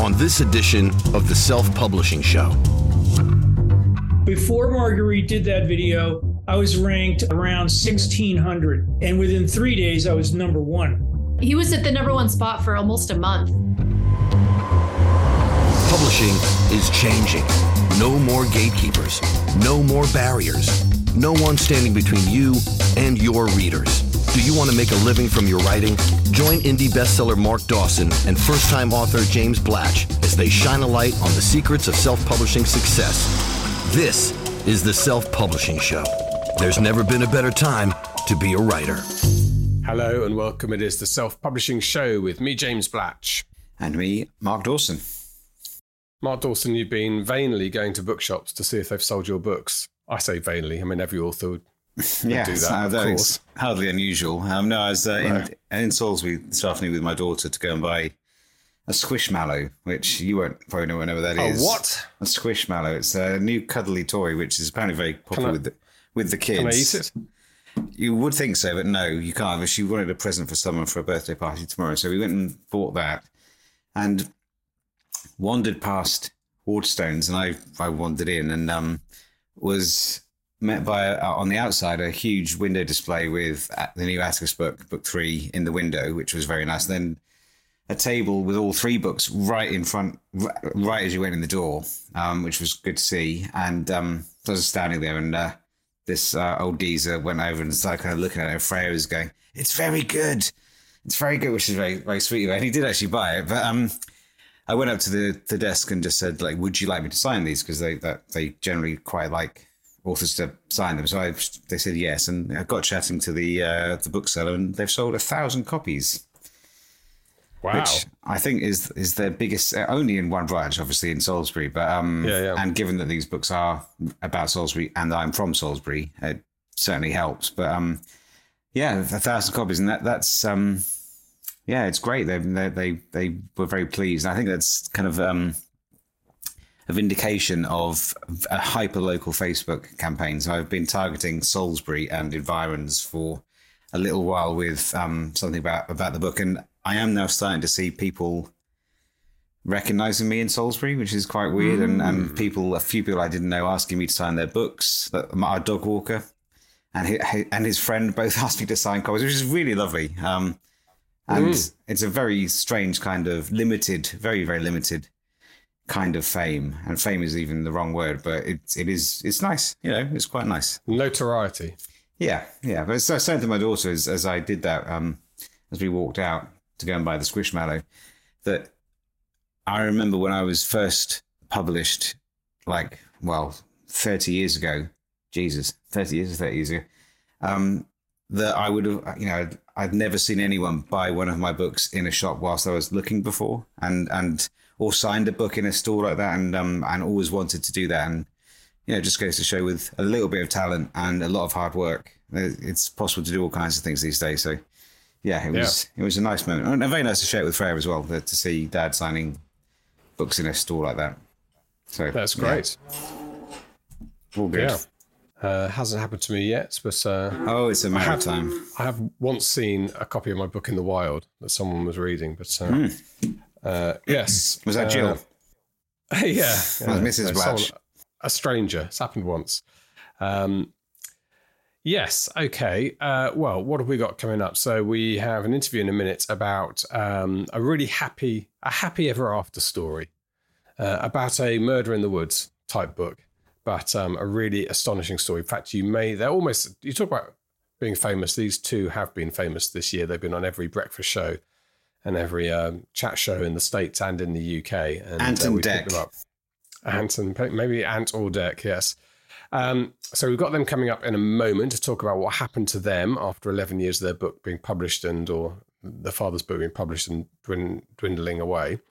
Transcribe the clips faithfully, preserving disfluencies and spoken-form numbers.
on this edition of the Self-Publishing Show. Before Marguerite did that video, I was ranked around sixteen hundred, and within three days, I was number one. He was at the number one spot for almost a month. Publishing is changing. No more gatekeepers, no more barriers, no one standing between you and your readers. Do you want to make a living from your writing? Join indie bestseller Mark Dawson and first-time author James Blatch as they shine a light on the secrets of self-publishing success. This is the Self-Publishing Show. There's never been a better time to be a writer. Hello and welcome. It is the Self-Publishing Show with me, James Blatch. And me, Mark Dawson. Mark Dawson, you've been vainly going to bookshops to see if they've sold your books. I say vainly. I mean, every author would, would yeah, do that, of course. It's hardly unusual. Um, no, I was uh, right. in, in Salisbury this afternoon with my daughter to go and buy a Squishmallow, which you won't probably know whatever that oh, is. Oh, what? A Squishmallow. It's a new cuddly toy, which is apparently very popular I, with the, with the kids. Can I eat it? You would think so, but no, you can't. She wanted a present for someone for a birthday party tomorrow, so we went and bought that and wandered past Waterstones, and I I wandered in and um, was met by, a, on the outside, a huge window display with the new Atticus book, book three, in the window, which was very nice. And then a table with all three books right in front, right as you went in the door, um, which was good to see. And um, I was standing there, and uh, this uh, old geezer went over and started kind of looking at it. And Freya was going, "It's very good. It's very good," which is very, very sweet of her. And he did actually buy it. But um, I went up to the, the desk and just said, like, "Would you like me to sign these?" Because they that they generally quite like authors to sign them. So I, they said yes, and I got chatting to the uh, the bookseller, and they've sold a thousand copies. Wow! Which I think is is their biggest, only in one branch, obviously in Salisbury. But um, yeah, yeah. and given that these books are about Salisbury, and I'm from Salisbury, it certainly helps. But um, yeah, a thousand copies, and that that's um, yeah, it's great. They they they they were very pleased. And I think that's kind of um. a vindication of a hyper-local Facebook campaign. So I've been targeting Salisbury and environs for a little while with um, something about, about the book. And I am now starting to see people recognizing me in Salisbury, which is quite weird. Mm. And, and people, a few people I didn't know asking me to sign their books. Our dog walker and his, and his friend both asked me to sign copies, which is really lovely. Um, and mm. it's a very strange kind of limited, very, very limited kind of fame, and fame is even the wrong word, but it it is it's nice, you know, it's quite nice. Notoriety. Yeah, yeah. But so I said to my daughter as, as I did that, um, as we walked out to go and buy the Squishmallow, that I remember when I was first published, like, well, thirty years ago, Jesus, thirty years, thirty years ago, um, that I would have, you know, I'd, I'd never seen anyone buy one of my books in a shop whilst I was looking before, and and. or signed a book in a store like that, and um, and always wanted to do that. And, you know, it just goes to show with a little bit of talent and a lot of hard work, it's possible to do all kinds of things these days. So, yeah, it was yeah. it was a nice moment. And very nice to share it with Freya as well, to see Dad signing books in a store like that. So that's great. Yeah. All good. Yeah. Uh, hasn't happened to me yet, but... Uh, oh, it's a matter I have, of time. I have once seen a copy of my book in the wild that someone was reading, but... Uh, mm. Uh, yes. Was that Jill? Uh, yeah. yeah. Missus Blatch. Someone, a stranger. It's happened once. Um, yes. Okay. Uh, well, what have we got coming up? So we have an interview in a minute about um, a really happy, a happy ever after story uh, about a murder in the woods type book, but um, a really astonishing story. In fact, you may, they're almost, you talk about being famous. These two have been famous this year. They've been on every breakfast show and every um, chat show in the States and in the U K. And Ant and uh, Dec. Ant and, maybe Ant or Dec, yes. Um, so we've got them coming up in a moment to talk about what happened to them after eleven years of their book being published and or the father's book being published and dwindling away.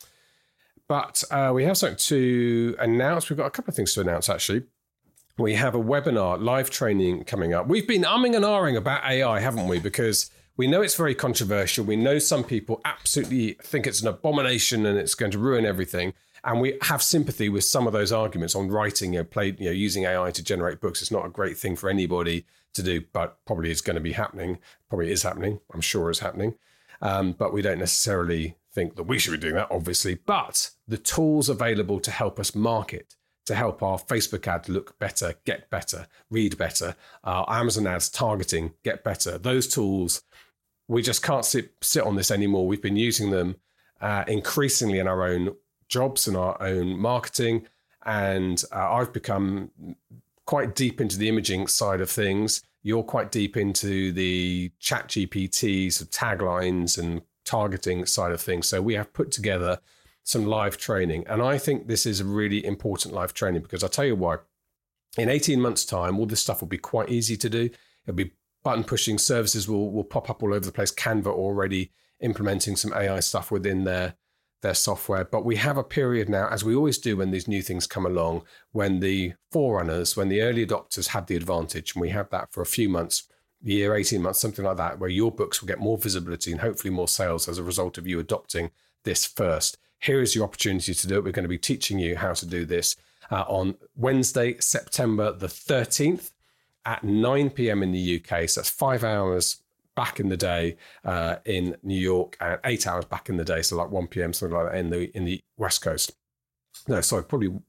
But uh, we have something to announce. We've got a couple of things to announce, actually. We have a webinar, live training coming up. We've been umming and ahhing about A I, haven't we? Because we know it's very controversial. We know some people absolutely think it's an abomination and it's going to ruin everything. And we have sympathy with some of those arguments on writing, you know, play, you know, using A I to generate books. It's not a great thing for anybody to do, but probably is going to be happening. Probably is happening. I'm sure it's happening. Um, but we don't necessarily think that we should be doing that, obviously, but the tools available to help us market, to help our Facebook ad look better, get better, read better, our Amazon ads targeting, get better. Those tools, we just can't sit, sit on this anymore. We've been using them uh, increasingly in our own jobs and our own marketing. And uh, I've become quite deep into the imaging side of things. You're quite deep into the chat G P Ts of taglines and targeting side of things. So we have put together some live training. And I think this is a really important live training because I'll tell you why. In eighteen months' time, all this stuff will be quite easy to do. It'll be button pushing, services will, will pop up all over the place. Canva already implementing some A I stuff within their, their software. But we have a period now, as we always do when these new things come along, when the forerunners, when the early adopters have the advantage, and we have that for a few months, a year, eighteen months, something like that, where your books will get more visibility and hopefully more sales as a result of you adopting this first. Here is your opportunity to do it. We're going to be teaching you how to do this uh, on Wednesday, September the thirteenth at nine p.m. in the U K. So that's five hours back in the day uh, in New York and eight hours back in the day. So like one p.m., something like that in the in the West Coast. No, sorry, probably.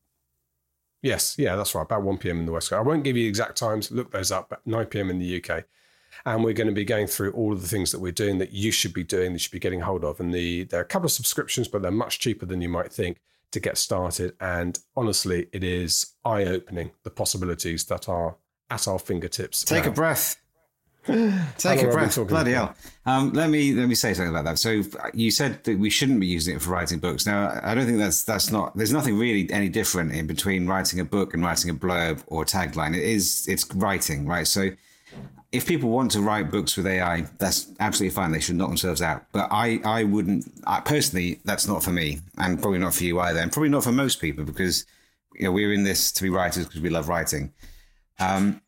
Yes, yeah, that's right. About one p.m. in the West Coast. I won't give you exact times. Look those up. But nine p.m. in the U K. And we're going to be going through all of the things that we're doing that you should be doing, that you should be getting hold of. And the there are a couple of subscriptions, but they're much cheaper than you might think to get started. And honestly, it is eye-opening, the possibilities that are at our fingertips. Take now. a breath. Take a breath. Bloody hell. Um, let me let me say something about that. So you said that we shouldn't be using it for writing books. Now, I don't think that's that's not. There's nothing really any different in between writing a book and writing a blurb or a tagline. It is it's writing, right? So if people want to write books with A I, that's absolutely fine. They should knock themselves out. But I, I wouldn't, I, personally, that's not for me, and probably not for you either, and probably not for most people, because you know we're in this to be writers because we love writing. Um,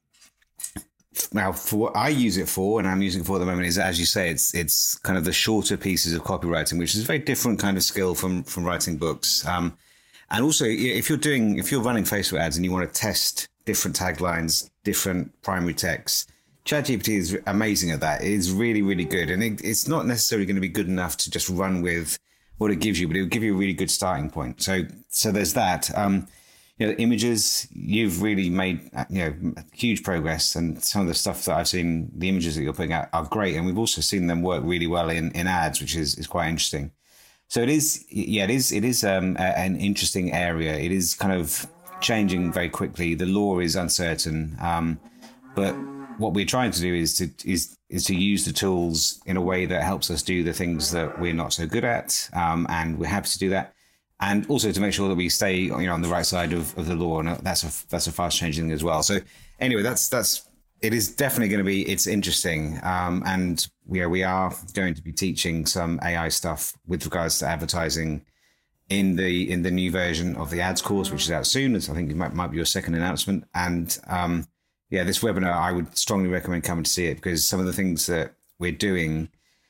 now, for what I use it for, and I'm using it for at the moment, is, as you say, it's it's kind of the shorter pieces of copywriting, which is a very different kind of skill from from writing books. Um, and also, if you're doing, if you're running Facebook ads and you want to test different taglines, different primary texts, ChatGPT is amazing at that. It is really, really good. And it, it's not necessarily going to be good enough to just run with what it gives you, but it will give you a really good starting point. So so there's that. Um, you know, images, you've really made you know huge progress. And some of the stuff that I've seen, the images that you're putting out are great. And we've also seen them work really well in, in ads, which is, is quite interesting. So it is, yeah, it is, it is um, a, an interesting area. It is kind of changing very quickly. The law is uncertain, um, but what we're trying to do is to is is to use the tools in a way that helps us do the things that we're not so good at, um, and we're happy to do that, and also to make sure that we stay you know on the right side of, of the law, and that's a that's a fast changing thing as well. So anyway, that's that's it is definitely going to be it's interesting, um, and we are, we are going to be teaching some A I stuff with regards to advertising in the in the new version of the ads course, which is out soon. I think it might might be your second announcement, and um, yeah, this webinar, I would strongly recommend coming to see it, because some of the things that we're doing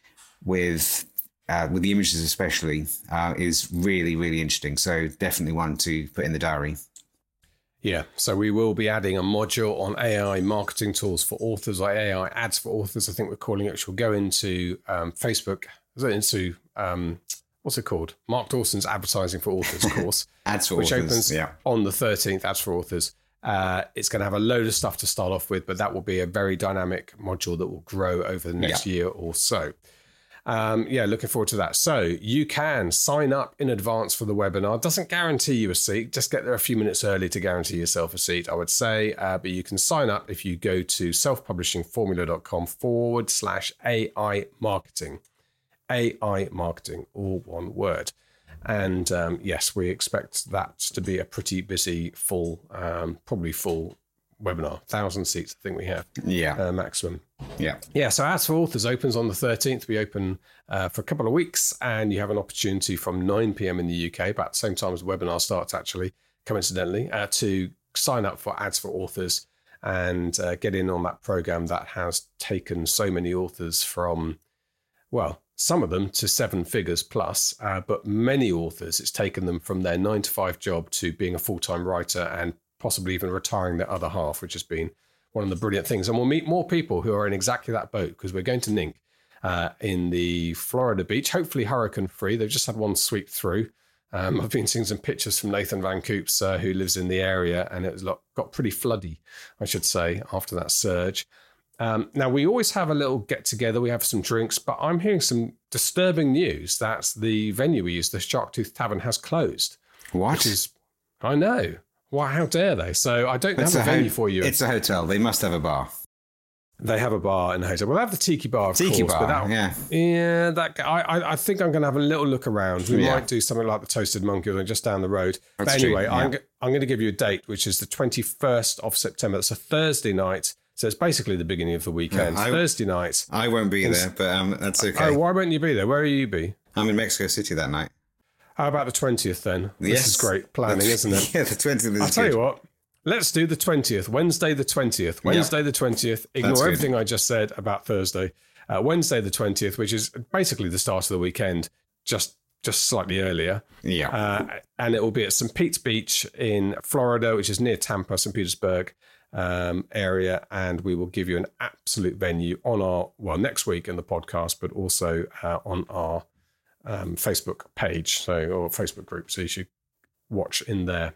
with uh, with the images especially uh, is really, really interesting. So definitely one to put in the diary. Yeah, so we will be adding a module on A I marketing tools for authors, like A I ads for authors, I think we're calling it, which will go into um, Facebook, into, um, what's it called? Mark Dawson's Advertising for Authors course. Ads for which Authors, opens yeah. on the thirteenth, Ads for Authors. Uh, it's going to have a load of stuff to start off with, but that will be a very dynamic module that will grow over the next yeah. year or so. Um, yeah, looking forward to that. So you can sign up in advance for the webinar. Doesn't guarantee you a seat. Just get there a few minutes early to guarantee yourself a seat, I would say. Uh, but you can sign up if you go to selfpublishingformula.com forward slash AI marketing. A I marketing, all one word. And um, yes, we expect that to be a pretty busy, full, um, probably full webinar. Thousand seats, I think we have. Yeah, uh, maximum. Yeah, yeah. So Ads for Authors opens on the thirteenth. We open uh, for a couple of weeks, and you have an opportunity from nine p.m. in the U K, about the same time as the webinar starts, actually, coincidentally, uh, to sign up for Ads for Authors and uh, get in on that program that has taken so many authors from, well, some of them to seven figures plus, uh, but many authors, it's taken them from their nine to five job to being a full-time writer and possibly even retiring their other half, which has been one of the brilliant things. And we'll meet more people who are in exactly that boat, because we're going to N I N C. uh, in the Florida beach, hopefully hurricane free. They've just had one sweep through. Um, I've been seeing some pictures from Nathan Van Coops, uh, who lives in the area, and it was got pretty floody, I should say, after that surge. Um, now, we always have a little get-together. We have some drinks, but I'm hearing some disturbing news that the venue we use, the Sharktooth Tavern, has closed. What? Which is, I know. Why, how dare they? So I don't It's have a, a venue ho- for you. It's a hotel. They must have a bar. They have a bar in the hotel. Well, they have the Tiki Bar, of Tiki course. bar, but that, yeah. Yeah, that, I, I, I think I'm going to have a little look around. We Yeah. might do something like the Toasted Monkey or just down the road. That's but anyway, true, yeah. I'm, g- I'm going to give you a date, which is the twenty-first of September. It's a Thursday night. So it's basically the beginning of the weekend. Yeah, I- Thursday night. I won't be It's- there, but um, that's okay. Oh, why won't you be there? Where will you be? I'm in Mexico City that night. How about the twentieth then? This Yes. is great planning, isn't it? Yeah, the twentieth is I'll tell good. you what. Let's do the twentieth, Wednesday the twentieth. Wednesday the twentieth. Ignore That's good. everything I just said about Thursday. Uh, Wednesday the twentieth, which is basically the start of the weekend, just just slightly earlier. Yeah. Uh, and it will be at Saint Pete's Beach in Florida, which is near Tampa, Saint Petersburg um, area. And we will give you an absolute venue on our, well, next week in the podcast, but also uh, on our um, Facebook page, so or Facebook group. So you should watch in there.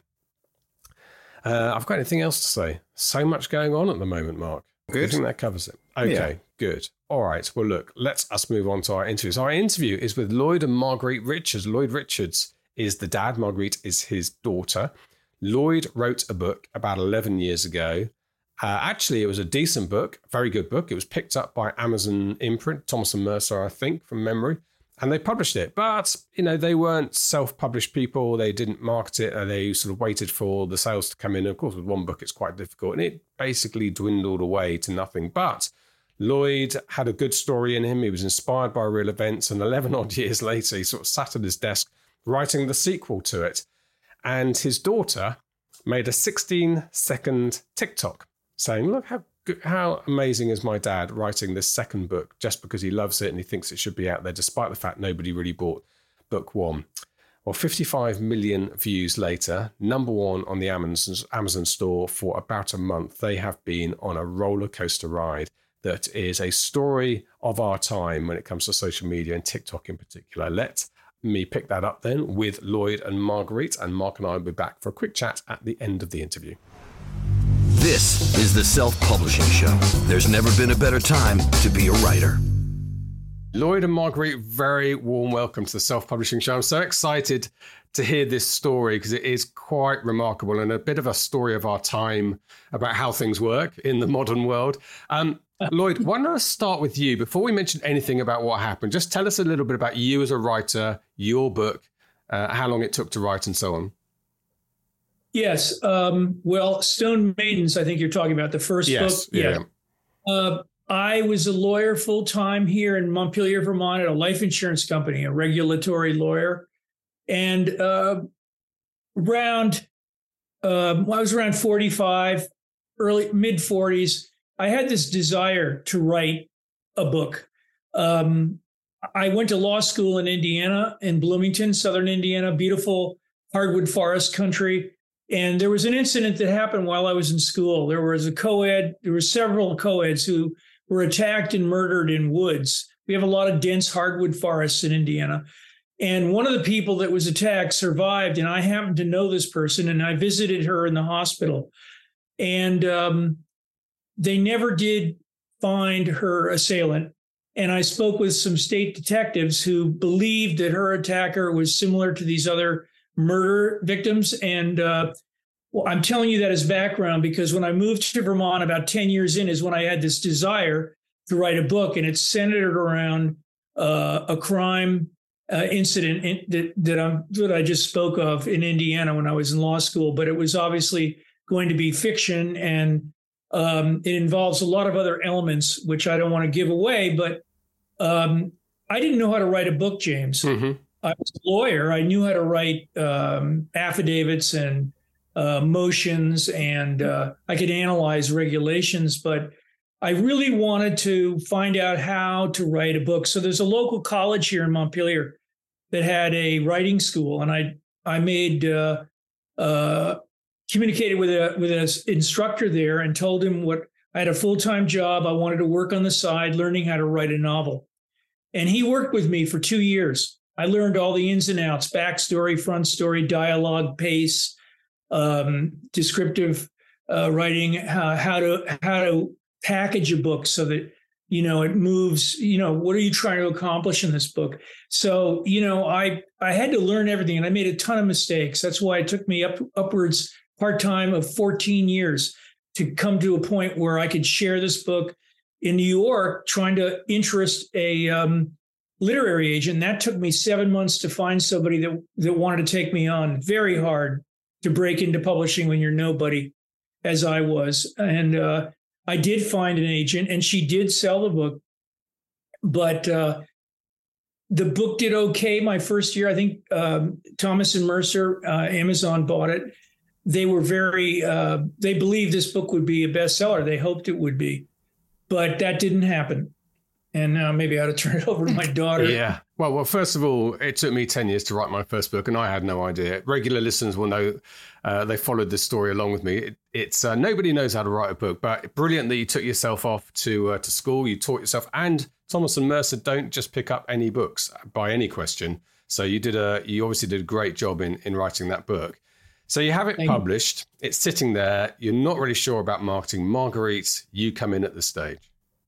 Uh, I've got anything else to say? So much going on at the moment, Mark. Good. I think that covers it. Okay, Yeah. good. All right. Well, look, let's us move on to our interview. So our interview is with Lloyd and Marguerite Richards. Lloyd Richards is the dad. Marguerite is his daughter. Lloyd wrote a book about eleven years ago. Uh, actually, it was a decent book, very good book. It was picked up by Amazon imprint, Thomas and Mercer, I think, from memory. And they published it. But, you know, they weren't self-published people. They didn't market it. They sort of waited for the sales to come in. Of course, with one book, it's quite difficult. And it basically dwindled away to nothing. But Lloyd had a good story in him. He was inspired by real events. And eleven odd years later, he sort of sat at his desk writing the sequel to it. And his daughter made a sixteen-second TikTok saying, look, how good, how amazing is my dad writing this second book just because he loves it and he thinks it should be out there, despite the fact nobody really bought book one. Well, fifty-five million views later, number one on the Amazon, Amazon store for about a month. They have been on a roller coaster ride that is a story of our time when it comes to social media and TikTok in particular. Let me pick that up then with Lloyd and Marguerite, and Mark and I will be back for a quick chat at the end of the interview. This is the Self-Publishing Show. There's never been a better time to be a writer. Lloyd and Marguerite, very warm welcome to the Self-Publishing Show. I'm so excited to hear this story because it is quite remarkable and a bit of a story of our time about how things work in the modern world. Um, Lloyd, why don't I start with you? Before we mention anything about what happened, just tell us a little bit about you as a writer, your book, uh, how long it took to write and so on. Yes. Um, well, Stone Maidens, I think you're talking about the first Yes, book. yeah. Uh, I was a lawyer full-time here in Montpelier, Vermont, at a life insurance company, a regulatory lawyer. And uh, around, uh, I was around forty-five, early, mid-forties. I had this desire to write a book. Um, I went to law school in Indiana, in Bloomington, southern Indiana, beautiful hardwood forest country. And there was an incident that happened while I was in school. There was a co-ed, there were several co-eds who were attacked and murdered in woods. We have a lot of dense hardwood forests in Indiana. And one of the people that was attacked survived, and I happened to know this person, and I visited her in the hospital. And um, they never did find her assailant. And I spoke with some state detectives who believed that her attacker was similar to these other murder victims. And uh, well, I'm telling you that as background because when I moved to Vermont about ten years in is when I had this desire to write a book, and it's centered around uh, a crime uh, incident in, that that, I'm, that I just spoke of in Indiana when I was in law school. But it was obviously going to be fiction, and um, it involves a lot of other elements, which I don't want to give away. But um, I didn't know how to write a book, James. Mm-hmm. I was a lawyer. I knew how to write um, affidavits and uh, motions, and uh, I could analyze regulations, but I really wanted to find out how to write a book. So there's a local college here in Montpelier that had a writing school, and I I made uh, uh, communicated with a with an instructor there and told him what I had a full-time job. I wanted to work on the side, learning how to write a novel. And he worked with me for two years. I learned all the ins and outs, backstory, front story, dialogue, pace, um, descriptive uh, writing, how, how to how to package a book so that, you know, it moves, you know, what are you trying to accomplish in this book? So, you know, I I had to learn everything, and I made a ton of mistakes. That's why it took me up upwards part-time of fourteen years to come to a point where I could share this book in New York, trying to interest a um, literary agent. That took me seven months to find somebody that, that wanted to take me on. Very hard to break into publishing when you're nobody, as I was. And uh, I did find an agent, and she did sell the book. But uh, the book did okay my first year. I think um, Thomas and Mercer, uh, Amazon bought it. They were very, uh, they believed this book would be a bestseller. They hoped it would be. But that didn't happen. And now maybe I ought to turn it over to my daughter. Yeah. Well, well, first of all, it took me ten years to write my first book, and I had no idea. Regular listeners will know uh, they followed this story along with me. It, it's uh, nobody knows how to write a book, but brilliant that you took yourself off to uh, to school. You taught yourself, and Thomas and Mercer don't just pick up any books by any question. So you did a you obviously did a great job in in writing that book. So you have it Thank published. You. It's sitting there. You're not really sure about marketing. Marguerite, you come in at the stage.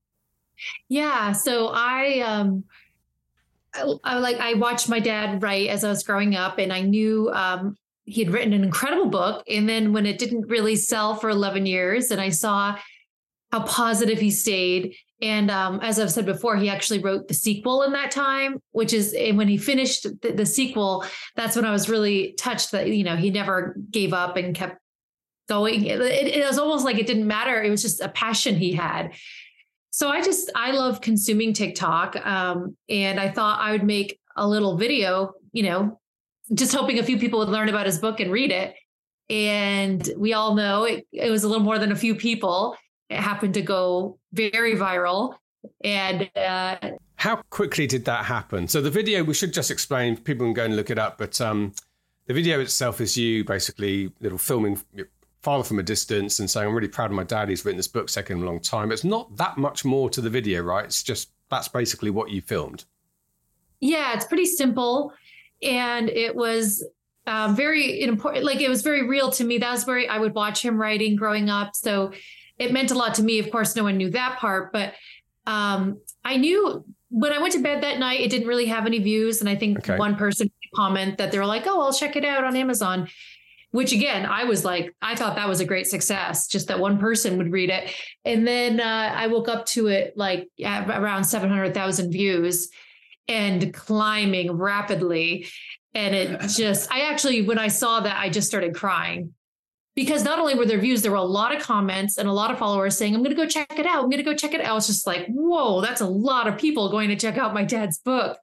Yeah. So I, um, I, I like, I watched my dad write as I was growing up, and I knew, um, he had written an incredible book. And then when it didn't really sell for eleven years, and I saw how positive he stayed. And, um, as I've said before, he actually wrote the sequel in that time, which is, and when he finished the, the sequel, that's when I was really touched that, you know, he never gave up and kept going. It, it, it was almost like it didn't matter. It was just a passion he had. So I just, I love consuming TikTok. Um, and I thought I would make a little video, you know, just hoping a few people would learn about his book and read it. And we all know it, it was a little more than a few people. It happened to go very viral. And uh, how quickly did that happen? So the video, we should just explain, people can go and look it up, but um, the video itself is you basically little filming father from a distance and saying, I'm really proud of my dad. He's written this book, taken him a long time. It's not that much more to the video, right? It's just, that's basically what you filmed. Yeah, it's pretty simple. And it was um, very important. Like, it was very real to me. That was where I would watch him writing growing up. So it meant a lot to me. Of course, no one knew that part, but um, I knew when I went to bed that night, it didn't really have any views. And I think okay. one person comment that they were like, oh, I'll check it out on Amazon, which again, I was like, I thought that was a great success, just that one person would read it. And then uh, I woke up to it like around seven hundred thousand views and climbing rapidly. And it just, I actually, when I saw that, I just started crying. Because not only were there views, there were a lot of comments and a lot of followers saying, I'm going to go check it out. I'm going to go check it out. I was just like, whoa, that's a lot of people going to check out my dad's book.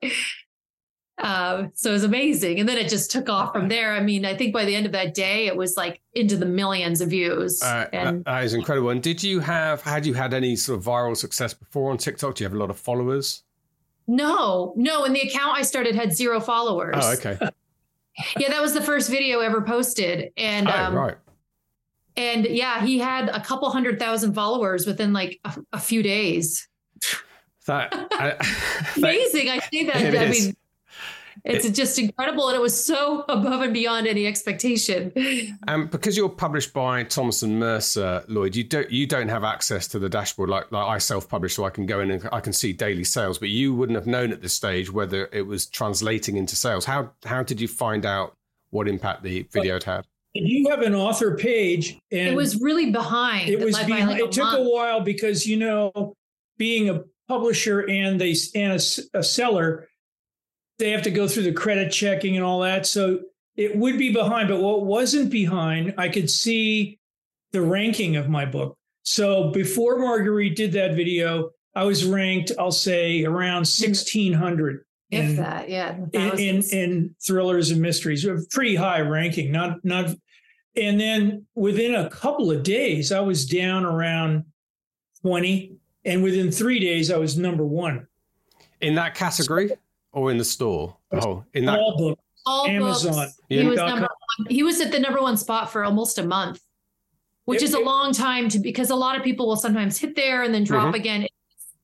Uh, so it was amazing. And then it just took off from there. I mean, I think by the end of that day, it was like into the millions of views. Uh, and that is incredible. And did you have, had you had any sort of viral success before on TikTok? Do you have a lot of followers? No, no. And the account I started had zero followers. Oh, okay. Yeah, that was the first video ever posted. And, oh, um, right. And yeah, he had a couple hundred thousand followers within like a, a few days. That I, amazing. I say that. It I is. mean, it's it, just incredible. And it was so above and beyond any expectation. Um, because you're published by Thomas and Mercer, Lloyd, you don't you don't have access to the dashboard like, like I self-publish, so I can go in and I can see daily sales, but you wouldn't have known at this stage whether it was translating into sales. How how did you find out what impact the video had had? You have an author page, and it was really behind. It was like behind. Like it took month. a while because, you know, being a publisher and they and a, a seller, they have to go through the credit checking and all that. So it would be behind. But what wasn't behind, I could see the ranking of my book. So before Marguerite did that video, I was ranked, I'll say, around sixteen hundred. If in, that, yeah. In, in in thrillers and mysteries, a pretty high ranking. Not not, and then within a couple of days, I was down around twenty, and within three days, I was number one. In that category, or in the store? Oh, in that all books, all Amazon. Books. He was number one. He was at the number one spot for almost a month, which it, is a it, long time to because a lot of people will sometimes hit there and then drop mm-hmm. again.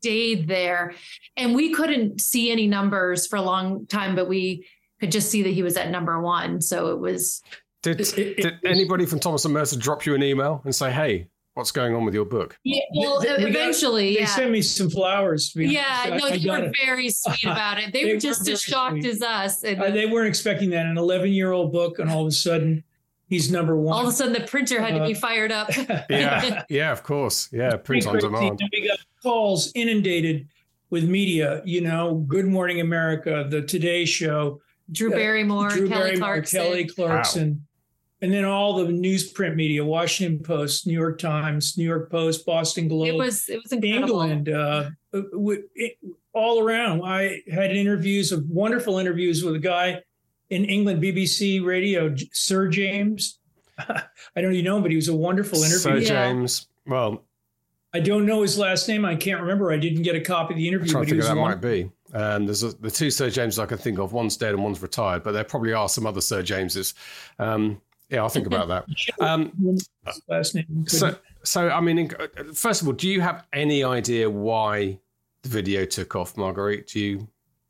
stayed there. And we couldn't see any numbers for a long time, but we could just see that he was at number one. So it was. Did, it, it, did anybody from Thomas and Mercer drop you an email and say, hey, what's going on with your book? Yeah, well, we eventually, got, they yeah. sent me some flowers. Yeah, honest. no, I, they I were it. very sweet about it. They, They were just were as very shocked sweet. as us. And Uh, they weren't expecting that. An eleven-year-old book, and all of a sudden, he's number one. all of a sudden, the printer had to be Uh, fired up. Yeah, yeah, of course. Yeah, print on demand. And we got calls inundated with media, you know, Good Morning America, the Today Show, Drew Barrymore, Drew Kelly Barrymore, Clarkson. Kelly Clarkson, and then all the newsprint media, Washington Post, New York Times, New York Post, Boston Globe. It was it was incredible. England, uh, w- it, all around. I had interviews, of wonderful interviews with a guy in England, B B C Radio, Sir James. I don't even know him, but he was a wonderful interview. Sir Yeah. James, well, I don't know his last name. I can't remember. I didn't get a copy of the I'm interview. trying But to he figure was that one- might be. Um, there's a, the two Sir Jameses I can think of. One's dead and one's retired, but there probably are some other Sir Jameses. Um, yeah, I'll think about that. Um, His last name. so, so I mean, in- first of all, do you have any idea why the video took off, Marguerite? Do you?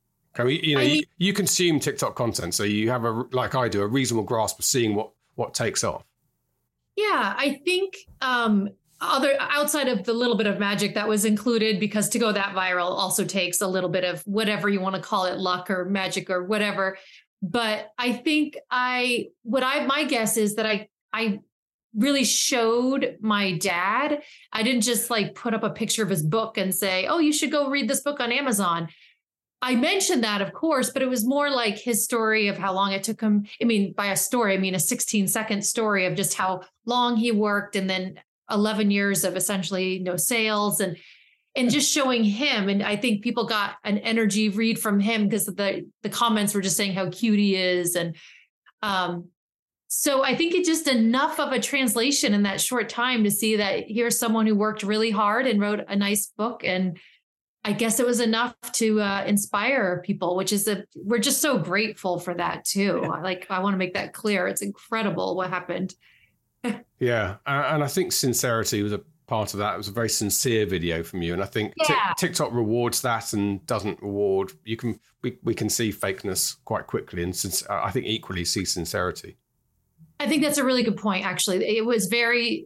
I mean, you know, I mean- you, you consume TikTok content, so you have a, like I do, a reasonable grasp of seeing what what takes off. Yeah, I think um, other outside of the little bit of magic that was included, because to go that viral also takes a little bit of whatever you want to call it, luck or magic or whatever. But I think I, what I, my guess is that I, I really showed my dad. I didn't just like put up a picture of his book and say, oh, you should go read this book on Amazon. I mentioned that, of course, but it was more like his story of how long it took him. I mean, by a story, I mean a sixteen second story of just how long he worked, and then eleven years of essentially no sales, and and just showing him. And I think people got an energy read from him because the the comments were just saying how cute he is. And um, so I think it's just enough of a translation in that short time to see that here's someone who worked really hard and wrote a nice book. And I guess it was enough to uh, inspire people, which is a, we're just so grateful for that too. Like, I want to make that clear. It's incredible what happened. Yeah, uh, and I think sincerity was a part of that. It was a very sincere video from you, and I think Tik- Yeah. TikTok rewards that and doesn't reward. You can we, we can see fakeness quite quickly, and since I think equally see sincerity. I think that's a really good point, actually. It was very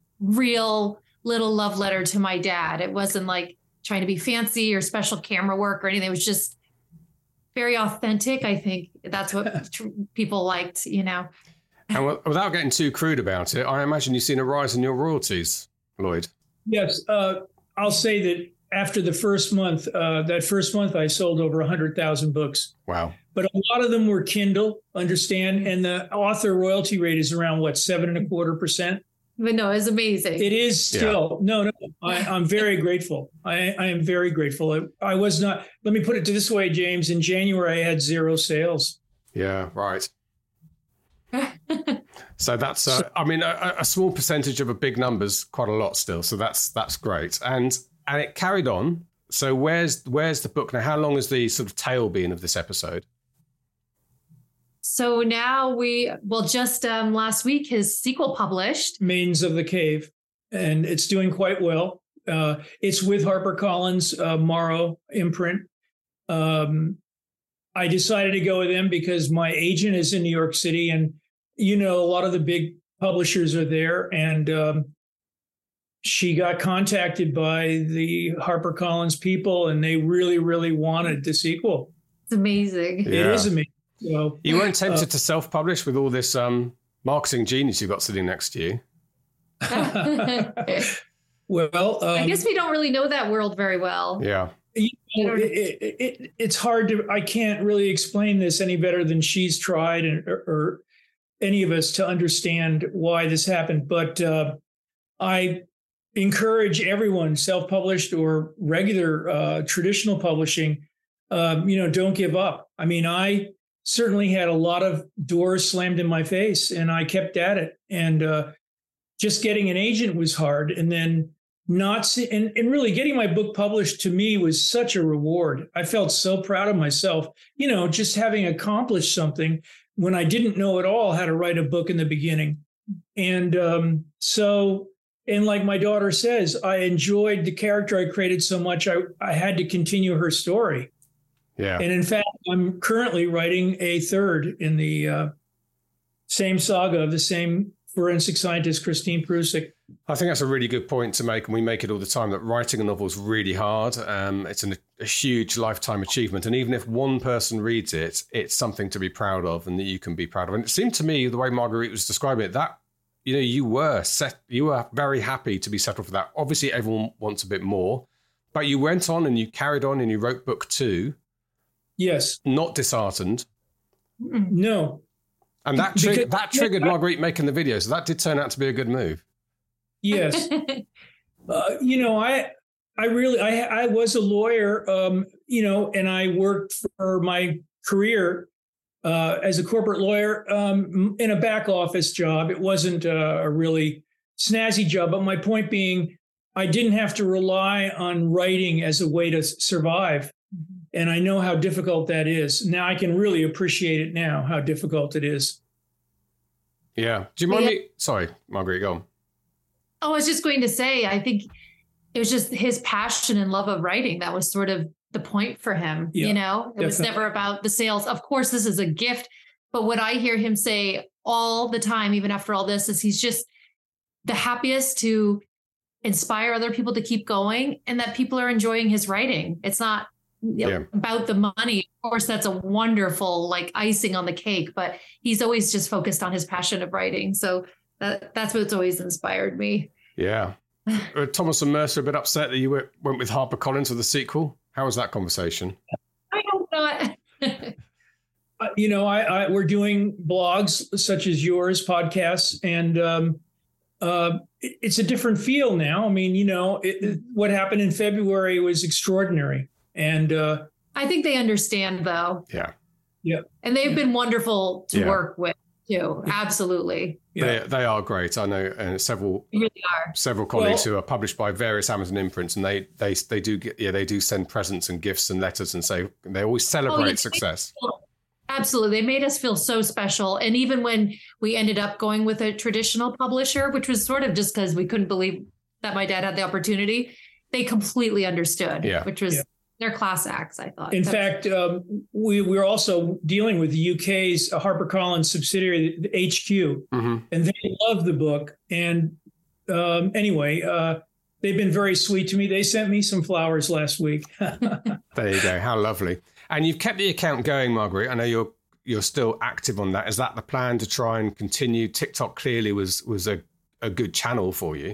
real little love letter to my dad. It wasn't like trying to be fancy or special camera work or anything. It was just very authentic. I think that's what tr- people liked, you know. And w- without getting too crude about it, I imagine you've seen a rise in your royalties, Lloyd. Yes, uh, I'll say that after the first month, uh, that first month, I sold over one hundred thousand books. Wow. But a lot of them were Kindle, understand, and the author royalty rate is around, what, seven and a quarter percent? But no, it's amazing. It is still, no, no, I, I'm very grateful. I, I am very grateful. I, I was not, let me put it this way, James, in January, I had zero sales. Yeah, right. So that's, uh, I mean, a, a small percentage of a big number's quite a lot still. So that's that's great, and and it carried on. So where's where's the book now? How long has the sort of tail been of this episode? So now we, well, just um, last week, his sequel published. Maidens of the Cave, and it's doing quite well. Uh, it's with HarperCollins, uh, Morrow imprint. Um, I decided to go with them because my agent is in New York City, and you know, a lot of the big publishers are there. And um, she got contacted by the HarperCollins people, and they really, really wanted the sequel. It's amazing. It Yeah. is amazing. So, You weren't tempted uh, to self-publish with all this um, marketing genius you've got sitting next to you. well, um, I guess we don't really know that world very well. Yeah. you know, it, it, it, it's hard to, I can't really explain this any better than she's tried, and, or, or any of us, to understand why this happened. But uh, I encourage everyone, self-published or regular uh, traditional publishing, um, you know, don't give up. I mean, I certainly had a lot of doors slammed in my face, and I kept at it. And uh, just getting an agent was hard. And then not see, and, and really getting my book published to me was such a reward. I felt so proud of myself, you know, just having accomplished something when I didn't know at all how to write a book in the beginning. And um, so And like my daughter says, I enjoyed the character I created so much, I, I had to continue her story. Yeah. And in fact, I'm currently writing a third in the uh, same saga of the same forensic scientist, Christine Prusik. I think that's a really good point to make, and we make it all the time, that writing a novel is really hard. Um, it's an, a huge lifetime achievement. And even if one person reads it, it's something to be proud of and that you can be proud of. And it seemed to me, the way Marguerite was describing it, that, you know, you were set, you were very happy to be settled for that. Obviously, everyone wants a bit more, but you went on and you carried on and you wrote book two. Yes. Not disheartened. No. And that, tri- because, that triggered Marguerite making the video. So that did turn out to be a good move. Yes. uh, you know, I I really, I, I was a lawyer, um, you know, and I worked for my career uh, as a corporate lawyer um, in a back office job. It wasn't a, a really snazzy job. But my point being, I didn't have to rely on writing as a way to survive. And I know how difficult that is. Now I can really appreciate it now, how difficult it is. Yeah. Do you mind yeah. me? Sorry, Marguerite, go on. Oh, I was just going to say, I think it was just his passion and love of writing. That was sort of the point for him. Yeah, you know, it definitely. was never about the sales. Of course, this is a gift. But what I hear him say all the time, even after all this, is he's just the happiest to inspire other people to keep going and that people are enjoying his writing. It's not you know, yeah. about the money. Of course, that's a wonderful like icing on the cake, but he's always just focused on his passion of writing. So that, that's what's always inspired me. Yeah. uh, Thomas and Mercer a bit upset that you went, went with HarperCollins for the sequel. How was that conversation? I hope not. uh, you know, I, I we're doing blogs such as yours, podcasts, and um, uh, it, it's a different feel now. I mean, you know, it, it, what happened in February was extraordinary. And uh, I think they understand, though. Yeah. Yeah. And they've been wonderful to yeah. work with, too. Absolutely. Yeah. They, they are great. I know uh, several They really are. several colleagues Well, who are published by various Amazon imprints, and they they they do get, yeah they do send presents and gifts and letters and say they always celebrate Oh, yeah. success. Absolutely. They made us feel so special. And even when we ended up going with a traditional publisher, which was sort of just because we couldn't believe that my dad had the opportunity, they completely understood, Yeah. which was Yeah. their class acts, I thought. In That fact, um, we we're also dealing with the U K's HarperCollins subsidiary, the H Q, Mm-hmm. and they love the book. And um, anyway, uh, they've been very sweet to me. They sent me some flowers last week. There you go. How lovely. And you've kept the account going, Marguerite. I know you're you're still active on that. Is that the plan to try and continue? TikTok clearly was was a, a good channel for you.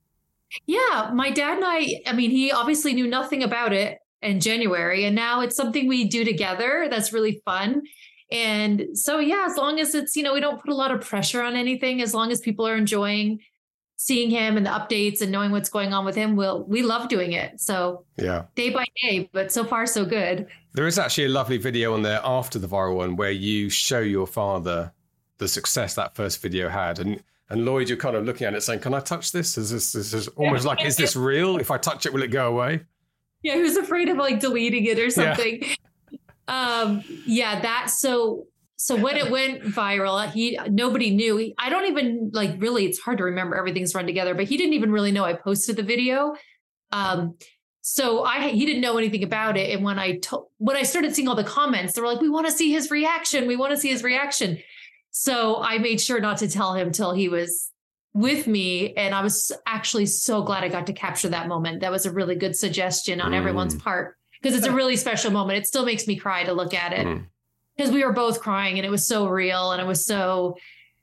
Yeah, my dad and I, I mean, he obviously knew nothing about it in January, and now it's something we do together. That's really fun. And so, yeah, as long as it's, you know, we don't put a lot of pressure on anything, as long as people are enjoying seeing him and the updates and knowing what's going on with him, we'll, we love doing it. So Yeah. day by day, but so far so good. There is actually a lovely video on there after the viral one where you show your father the success that first video had. And and Lloyd, you're kind of looking at it saying, can I touch this? Is this, this is almost like, is this real? If I touch it, will it go away? Yeah, he was afraid of like deleting it or something. Yeah. Um, yeah, that so so when it went viral, he nobody knew. He, I don't even like really. It's hard to remember. Everything's run together, but he didn't even really know I posted the video. Um, so I he didn't know anything about it. And when I to, when I started seeing all the comments, they were like, "We want to see his reaction. We want to see his reaction." So I made sure not to tell him till he was with me. And I was actually so glad I got to capture that moment. That was a really good suggestion on mm. everyone's part, because it's a really special moment. It still makes me cry to look at it, because mm. we were both crying and it was so real. And it was so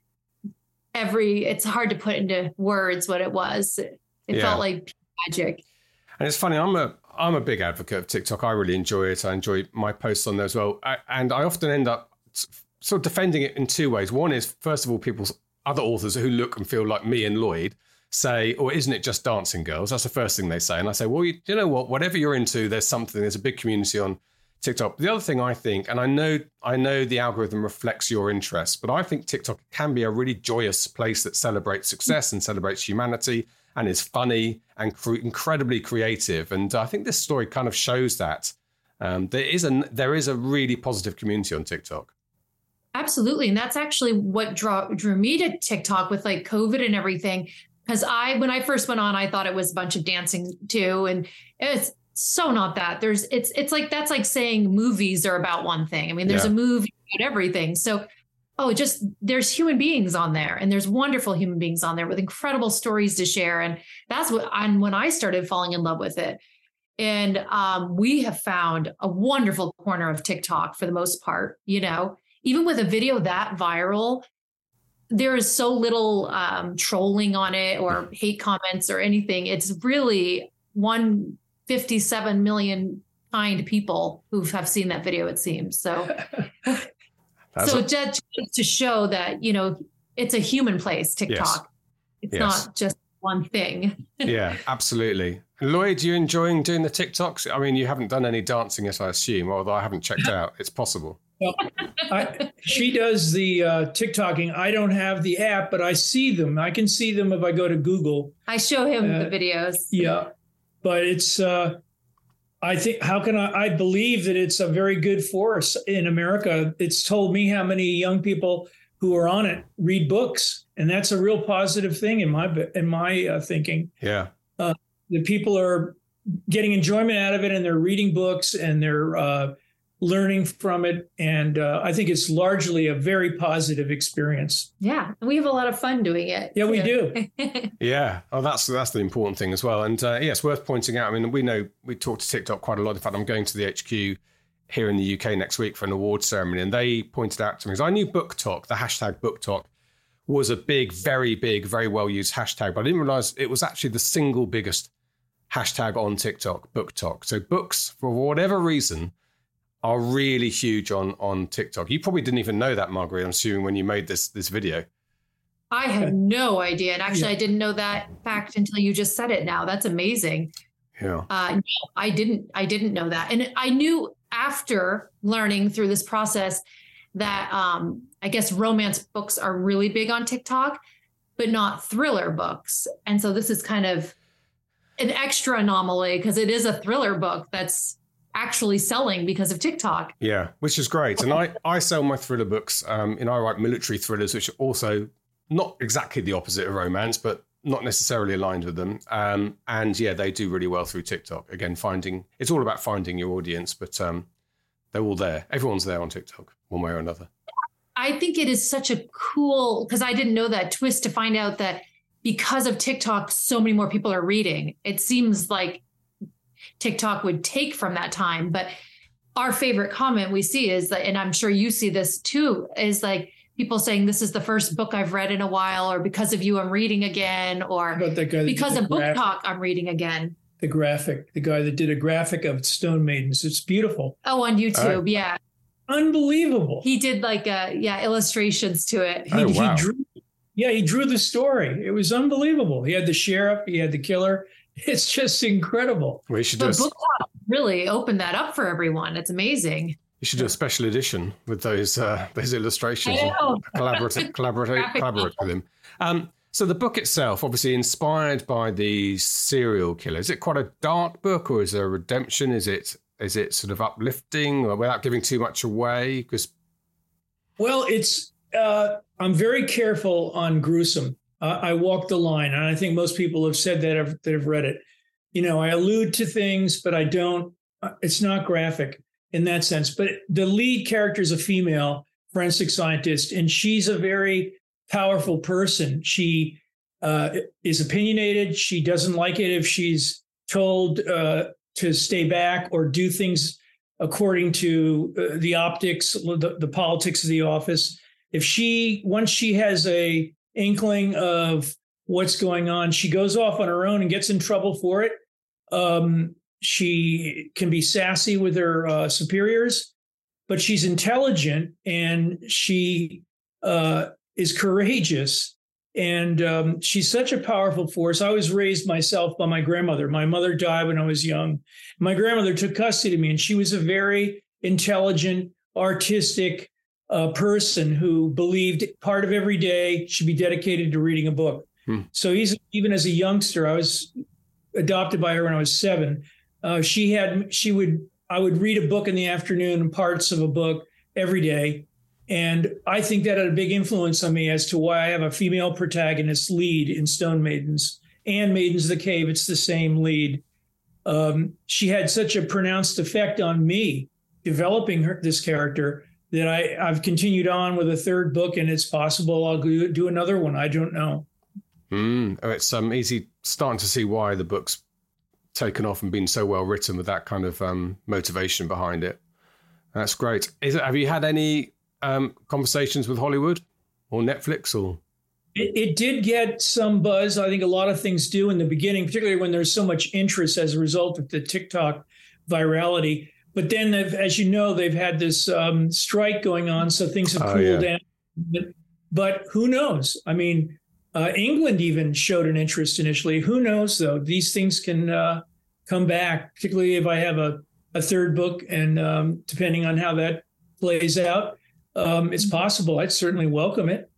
every, it's hard to put into words what it was. It, it yeah. felt like magic. And it's funny, I'm a, I'm a big advocate of TikTok. I really enjoy it. I enjoy my posts on there as well. I, and I often end up sort of defending it in two ways. One is, first of all, people's other authors who look and feel like me and Lloyd say, or isn't it just dancing girls? That's the first thing they say. And I say, well, you, you know what, whatever you're into, there's something, there's a big community on TikTok. The other thing I think, and I know, I know the algorithm reflects your interests, but I think TikTok can be a really joyous place that celebrates success and celebrates humanity and is funny and cre- incredibly creative. And I think this story kind of shows that um, there is a, there is a really positive community on TikTok. Absolutely. And that's actually what draw, drew me to TikTok with like COVID and everything. Because I, when I first went on, I thought it was a bunch of dancing too. And it's so not that. There's, it's, it's like, that's like saying movies are about one thing. I mean, there's yeah. a movie about everything. So, oh, just, there's human beings on there, and there's wonderful human beings on there with incredible stories to share. And that's what, and when I started falling in love with it. And um, we have found a wonderful corner of TikTok for the most part, you know, even with a video that viral, there is so little um, trolling on it or hate comments or anything. It's really one hundred fifty-seven million kind people who have seen that video, it seems. So, so a- just to show that, you know, it's a human place, TikTok. Yes. It's yes. not just one thing. Yeah, absolutely. Lloyd, you enjoying doing the TikToks? I mean, you haven't done any dancing yet, I assume, although I haven't checked out. It's possible. Well, I, she does the uh, TikToking. I don't have the app, but I see them. I can see them if I go to Google. I show him uh, the videos. Yeah, but it's, uh, I think, how can I, I believe that it's a very good force in America. It's told me how many young people who are on it read books. And that's a real positive thing in my, in my uh, thinking. Yeah. Uh, the people are getting enjoyment out of it, and they're reading books, and they're uh, learning from it. And uh, I think it's largely a very positive experience. Yeah. We have a lot of fun doing it. Yeah, we do. Yeah. Oh, that's that's the important thing as well. And uh, yeah, it's worth pointing out. I mean, we know we talk to TikTok quite a lot. In fact, I'm going to the H Q here in the U K next week for an awards ceremony. And they pointed out to me, because I knew Book Talk, the hashtag Book Talk, was a big, very big, very well used hashtag. But I didn't realize it was actually the single biggest hashtag on TikTok, Book Talk. So books, for whatever reason, are really huge on, on TikTok. You probably didn't even know that, Marguerite, I'm assuming, when you made this this video. I had no idea. And actually, yeah. I didn't know that fact until you just said it now. That's amazing. Yeah. Uh, no, I didn't. I didn't know that. And I knew after learning through this process that um, I guess romance books are really big on TikTok, but not thriller books. And so this is kind of an extra anomaly, because it is a thriller book that's actually selling because of TikTok. Yeah, which is great. And I, I sell my thriller books. Um, and I write military thrillers, which are also not exactly the opposite of romance, but not necessarily aligned with them. Um, and yeah, they do really well through TikTok. Again, finding, it's all about finding your audience, but um, they're all there. Everyone's there on TikTok, one way or another. I think it is such a cool, because I didn't know that twist, to find out that because of TikTok, so many more people are reading. It seems like TikTok would take from that time. But our favorite comment we see is that, and I'm sure you see this too, is like people saying, this is the first book I've read in a while, or because of you, I'm reading again, or because of Book Talk, I'm reading again. The graphic, the guy that did a graphic of Stone Maidens. It's beautiful. Oh, on YouTube. Right. Yeah. Unbelievable. He did like, uh, yeah, illustrations to it. He, oh, wow. he drew, yeah, he drew the story. It was unbelievable. He had the sheriff, he had the killer. It's just incredible. We should but do Book Talk really opened that up for everyone. It's amazing. You should do a special edition with those uh, those illustrations. And collaborate, collaborate, collaborate with him. Um, so the book itself, obviously inspired by the serial killer. Is it quite a dark book, or is there a redemption? Is it is it sort of uplifting, or without giving too much away? Because well, it's uh, I'm very careful on gruesome. Uh, I walk the line, and I think most people have said that have, that have read it. You know, I allude to things, but I don't. It's not graphic in that sense. But the lead character is a female forensic scientist, and she's a very powerful person. She uh, is opinionated. She doesn't like it if she's told uh, to stay back or do things according to uh, the optics, the, the politics of the office. If she, once she has a inkling of what's going on, she goes off on her own and gets in trouble for it. Um, she can be sassy with her uh, superiors, but she's intelligent, and she uh, is courageous, and um, she's such a powerful force. I was raised myself by my grandmother. My mother died when I was young. My grandmother took custody of me, and she was a very intelligent, artistic uh, person who believed part of every day should be dedicated to reading a book. Hmm. So he's, even as a youngster, I was adopted by her when I was seven. Uh, she had, she would, I would read a book in the afternoon, parts of a book every day. And I think that had a big influence on me as to why I have a female protagonist lead in Stone Maidens and Maidens of the Cave. It's the same lead. Um, she had such a pronounced effect on me developing her, this character that I, I've continued on with a third book, and it's possible I'll do, do another one. I don't know. Mm. Oh, it's um, easy starting to see why the book's taken off and been so well written with that kind of um, motivation behind it. That's great. Is it, have you had any um, conversations with Hollywood or Netflix or? It, it did get some buzz. I think a lot of things do in the beginning, particularly when there's so much interest as a result of the TikTok virality. But then, as you know, they've had this um, strike going on, so things have oh, cooled yeah. down. But, but who knows? I mean, uh, England even showed an interest initially. Who knows, though? These things can uh, come back, particularly if I have a, a third book, and um, depending on how that plays out, um, it's possible. I'd certainly welcome it.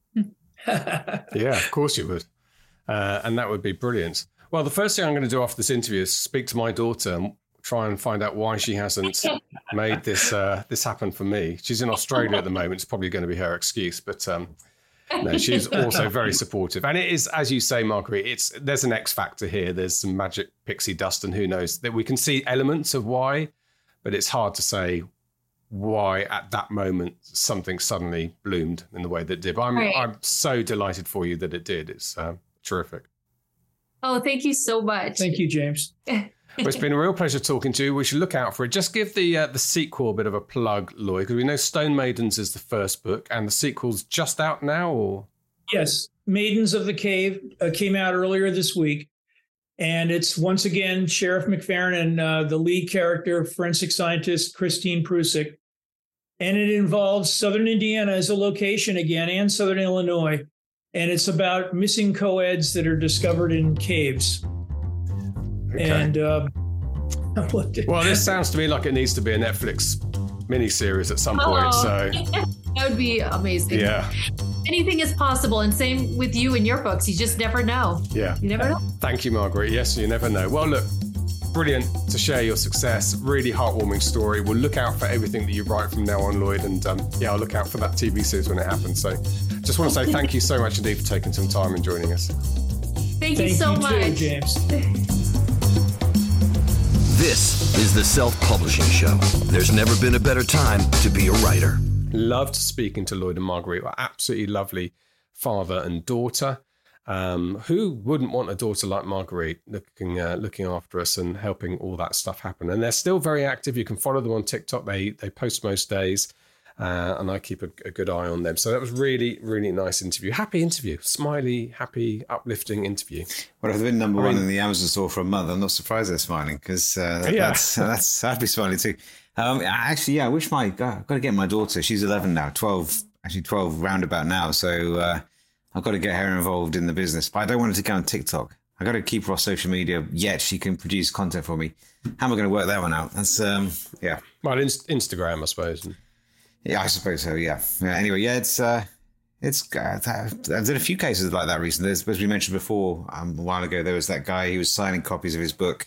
Yeah, of course you would. Uh, and that would be brilliant. Well, the first thing I'm going to do after this interview is speak to my daughter and try and find out why she hasn't made this uh, this happen for me. She's in Australia at the moment. It's probably going to be her excuse, but um, no, she's also very supportive. And it is, as you say, Marguerite, it's there's an X factor here. There's some magic pixie dust, and who knows that we can see elements of why, but it's hard to say why at that moment something suddenly bloomed in the way that it did. But I'm right. I'm so delighted for you that it did. It's uh, terrific. Oh, thank you so much. Thank you, James. Well, it's been a real pleasure talking to you. We should look out for it. Just give the uh, the sequel a bit of a plug, Lloyd, because we know Stone Maidens is the first book, and the sequel's just out now, or? Yes, Maidens of the Cave uh, came out earlier this week, and it's once again Sheriff McFerrin and uh, the lead character, forensic scientist Christine Prusik, and it involves Southern Indiana as a location again, and Southern Illinois, and it's about missing co-eds that are discovered in caves. Okay. And uh, well, this sounds to me like it needs to be a Netflix miniseries at some oh, point. So that would be amazing. Yeah, anything is possible, and same with you and your books. You just never know. Yeah, you never know. Thank you, Marguerite. Yes, you never know. Well, look, brilliant to share your success. Really heartwarming story. We'll look out for everything that you write from now on, Lloyd, and um, yeah, I'll look out for that T V series when it happens. So, just want to say thank you so much indeed for taking some time and joining us. Thank, thank you so you much, too, James. This is the Self-Publishing Show. There's never been a better time to be a writer. Loved speaking to Lloyd and Marguerite. Were absolutely lovely father and daughter. Um, who wouldn't want a daughter like Marguerite looking uh, looking after us and helping all that stuff happen? And they're still very active. You can follow them on TikTok. They they post most days. Uh, and I keep a, a good eye on them. So that was really, really nice interview. Happy interview. Smiley, happy, uplifting interview. Well, if they've been number I one mean, in the Amazon store for a month, I'm not surprised they're smiling, because uh, yeah. that's, that's, I'd be smiling too. Um, actually, yeah, I wish my, I've got to get my daughter, she's eleven now, twelve, actually twelve roundabout now. So uh, I've got to get her involved in the business. But I don't want her to go on TikTok. I've got to keep her off social media, yet she can produce content for me. How am I going to work that one out? That's, um, yeah. Well, inst- Instagram, I suppose. Yeah, I suppose so. Yeah. yeah anyway, yeah, it's uh, it's. Uh, I've done a few cases like that recently. There's, as we mentioned before, um, a while ago, there was that guy who was signing copies of his book.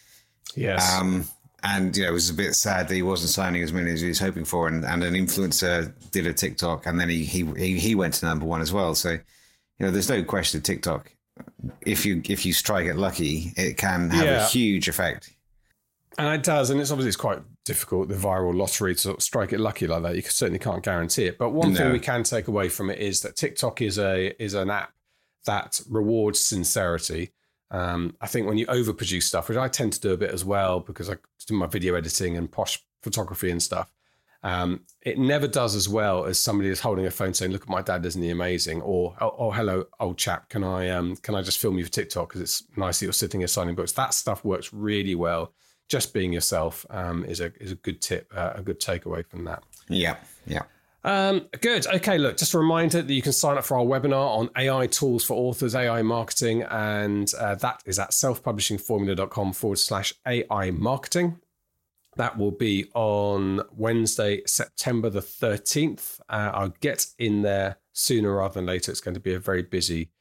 Yes. Um, and you know, it was a bit sad that he wasn't signing as many as he was hoping for. And, and an influencer did a TikTok, and then he he he went to number one as well. So, you know, there's no question TikTok, if you if you strike it lucky, it can have yeah. a huge effect. And it does, and it's obviously it's quite difficult, the viral lottery, to sort of strike it lucky like that. You certainly can't guarantee it. But one no. thing we can take away from it is that TikTok is a is an app that rewards sincerity. Um, I think when you overproduce stuff, which I tend to do a bit as well because I do my video editing and posh photography and stuff, um, it never does as well as somebody is holding a phone saying, "Look at my dad, isn't he amazing?" Or, "Oh, oh hello, old chap, can I um, can I just film you for TikTok because it's nice that you're sitting here signing books." That stuff works really well. Just being yourself um, is a is a good tip, uh, a good takeaway from that. Yeah, yeah. Um, good. Okay, look, just a reminder that you can sign up for our webinar on A I tools for authors, A I marketing, and uh, that is at selfpublishingformula.com forward slash AI marketing. That will be on Wednesday, September the thirteenth. Uh, I'll get in there sooner rather than later. It's going to be a very busy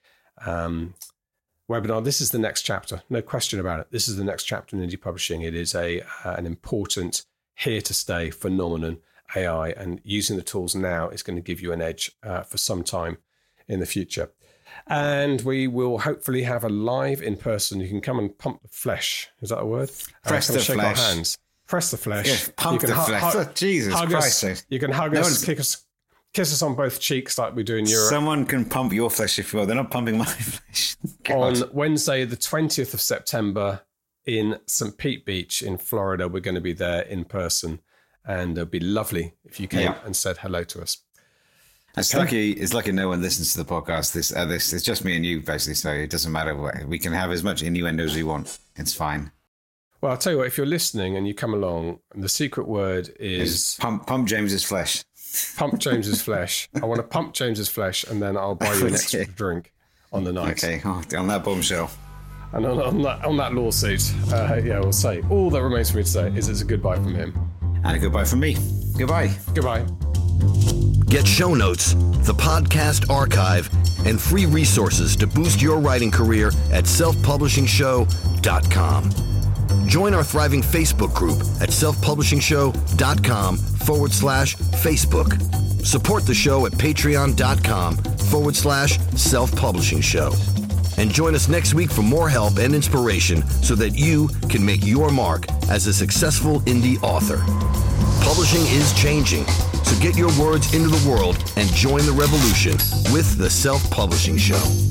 um webinar. This is the next chapter, no question about it. This is the next chapter in indie publishing. It is a uh, an important, here to stay phenomenon, A I, and using the tools now is going to give you an edge uh, for some time in the future. And we will hopefully have a live in person. You can come and pump the flesh. Is that a word? Press uh, the shake flesh. Our hands. Press the flesh. Yeah, pump you can the hu- flesh. hu- Oh, Jesus hug Christ. Us. You can hug No us, one's- kick us, kiss us on both cheeks like we do in Europe. Someone can pump your flesh if you will. They're not pumping my flesh. On God. Wednesday, the twentieth of September, in Saint Pete Beach in Florida, we're going to be there in person, and it'd be lovely if you came Yeah. and said hello to us. It's Okay. lucky. It's lucky no one listens to the podcast. This, uh, this, it's just me and you, basically. So it doesn't matter what we can have as much innuendo as we want. It's fine. Well, I'll tell you what. If you're listening and you come along, the secret word is It's pump, pump James's flesh. pump James's flesh. I want to pump James's flesh, and then I'll buy you an extra Okay. drink on the night. Okay, oh, on that bombshell. And on, on that on that lawsuit, uh, yeah, we'll say all that remains for me to say is it's a goodbye from him. And a goodbye from me. Goodbye. Goodbye. Get show notes, the podcast archive, and free resources to boost your writing career at self publishing show dot com. Join our thriving Facebook group at self publishing show dot com forward slash Facebook. Support the show at patreon dot com forward slash self-publishing show. And join us next week for more help and inspiration so that you can make your mark as a successful indie author. Publishing is changing, so get your words into the world and join the revolution with the Self-Publishing Show.